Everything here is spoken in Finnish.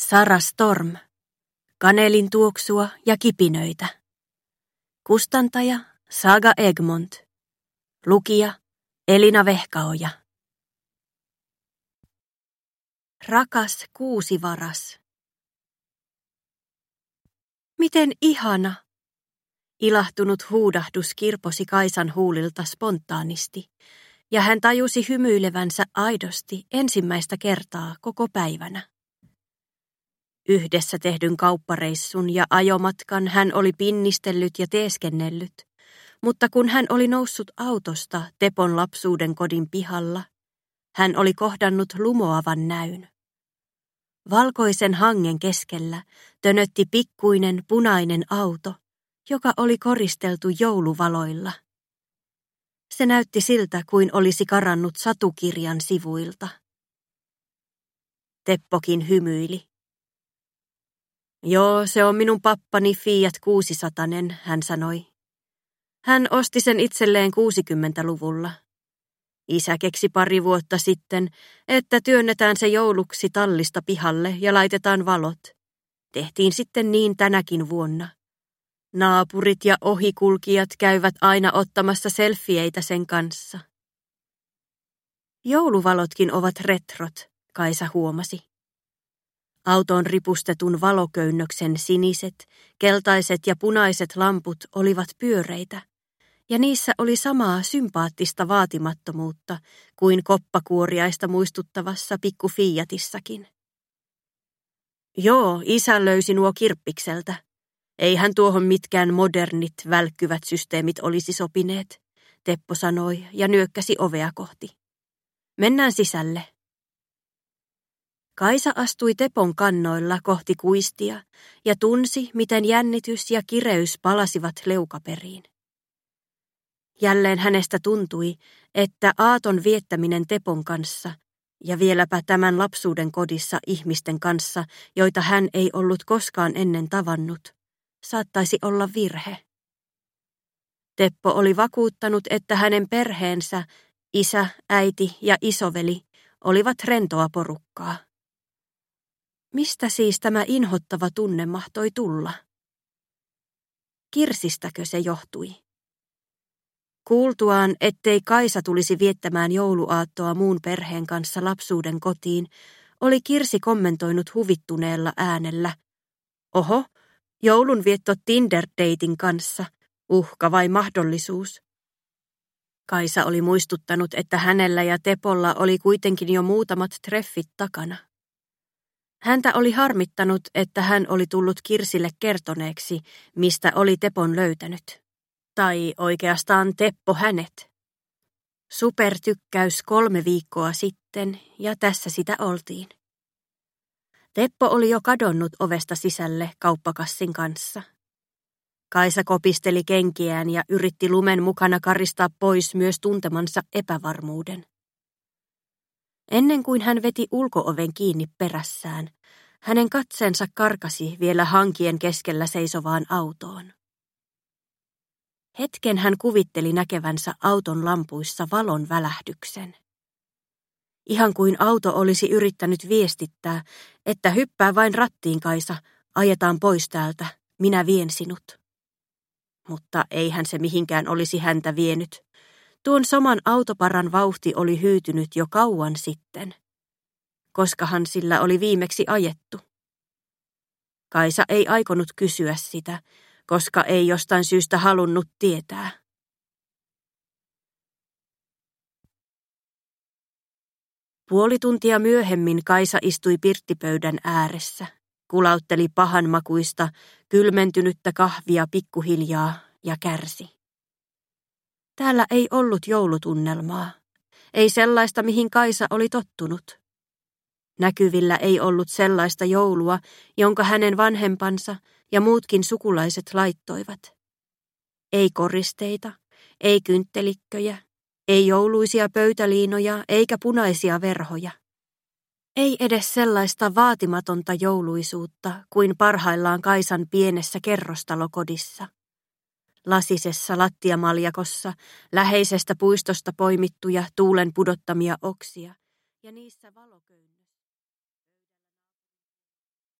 Sara Storm. Kanelin tuoksua ja kipinöitä. Kustantaja Saga Egmont. Lukija Elina Vehkaoja. Rakas kuusivaras. Miten ihana! Ilahtunut huudahdus kirposi Kaisan huulilta spontaanisti, ja hän tajusi hymyilevänsä aidosti ensimmäistä kertaa koko päivänä. Yhdessä tehdyn kauppareissun ja ajomatkan hän oli pinnistellyt ja teeskennellyt, mutta kun hän oli noussut autosta Tepon lapsuuden kodin pihalla, hän oli kohdannut lumoavan näyn. Valkoisen hangen keskellä tönötti pikkuinen punainen auto, joka oli koristeltu jouluvaloilla. Se näytti siltä, kuin olisi karannut satukirjan sivuilta. Teppokin hymyili. Joo, se on minun pappani Fiat 600, hän sanoi. Hän osti sen itselleen 60-luvulla. Isä keksi pari vuotta sitten, että työnnetään se jouluksi tallista pihalle ja laitetaan valot. Tehtiin sitten niin tänäkin vuonna. Naapurit ja ohikulkijat käyvät aina ottamassa selfieitä sen kanssa. Jouluvalotkin ovat retrot, Kaisa huomasi. Auton ripustetun valoköynnöksen siniset, keltaiset ja punaiset lamput olivat pyöreitä, ja niissä oli samaa sympaattista vaatimattomuutta kuin koppakuoriaista muistuttavassa pikku Fiatissakin. Joo, isä löysi nuo kirppikseltä. Ei hän tuohon mitkään modernit, välkkyvät systeemit olisi sopineet, Teppo sanoi ja nyökkäsi ovea kohti. Mennään sisälle. Kaisa astui Tepon kannoilla kohti kuistia ja tunsi, miten jännitys ja kireys palasivat leukaperiin. Jälleen hänestä tuntui, että aaton viettäminen Tepon kanssa ja vieläpä tämän lapsuuden kodissa ihmisten kanssa, joita hän ei ollut koskaan ennen tavannut, saattaisi olla virhe. Teppo oli vakuuttanut, että hänen perheensä, isä, äiti ja isoveli, olivat rentoa porukkaa. Mistä siis tämä inhottava tunne mahtoi tulla? Kirsistäkö se johtui? Kuultuaan, ettei Kaisa tulisi viettämään jouluaattoa muun perheen kanssa lapsuuden kotiin, oli Kirsi kommentoinut huvittuneella äänellä. Oho, joulunvietto Tinder-deitin kanssa, uhka vai mahdollisuus? Kaisa oli muistuttanut, että hänellä ja Tepolla oli kuitenkin jo muutamat treffit takana. Häntä oli harmittanut, että hän oli tullut Kirsille kertoneeksi, mistä oli Tepon löytänyt. Tai oikeastaan Teppo hänet. Supertykkäys 3 viikkoa sitten, ja tässä sitä oltiin. Teppo oli jo kadonnut ovesta sisälle kauppakassin kanssa. Kaisa kopisteli kenkiään ja yritti lumen mukana karistaa pois myös tuntemansa epävarmuuden. Ennen kuin hän veti ulko-oven kiinni perässään, hänen katseensa karkasi vielä hankien keskellä seisovaan autoon. Hetken hän kuvitteli näkevänsä auton lampuissa valon välähdyksen. Ihan kuin auto olisi yrittänyt viestittää, että hyppää vain rattiin, Kaisa, ajetaan pois täältä, minä vien sinut. Mutta eihän se mihinkään olisi häntä vienyt. Tuon saman autoparan vauhti oli hyytynyt jo kauan sitten. Koskahan sillä oli viimeksi ajettu? Kaisa ei aikonut kysyä sitä, koska ei jostain syystä halunnut tietää. Puoli tuntia myöhemmin Kaisa istui pirttipöydän ääressä, kulautteli pahanmakuista, kylmentynyttä kahvia pikkuhiljaa ja kärsi. Täällä ei ollut joulutunnelmaa, ei sellaista, mihin Kaisa oli tottunut. Näkyvillä ei ollut sellaista joulua, jonka hänen vanhempansa ja muutkin sukulaiset laittoivat. Ei koristeita, ei kynttelikköjä, ei jouluisia pöytäliinoja eikä punaisia verhoja. Ei edes sellaista vaatimatonta jouluisuutta kuin parhaillaan Kaisan pienessä kerrostalokodissa. Lasisessa lattiamaljakossa, läheisestä puistosta poimittuja tuulen pudottamia oksia ja niissä valoköynnöksiä.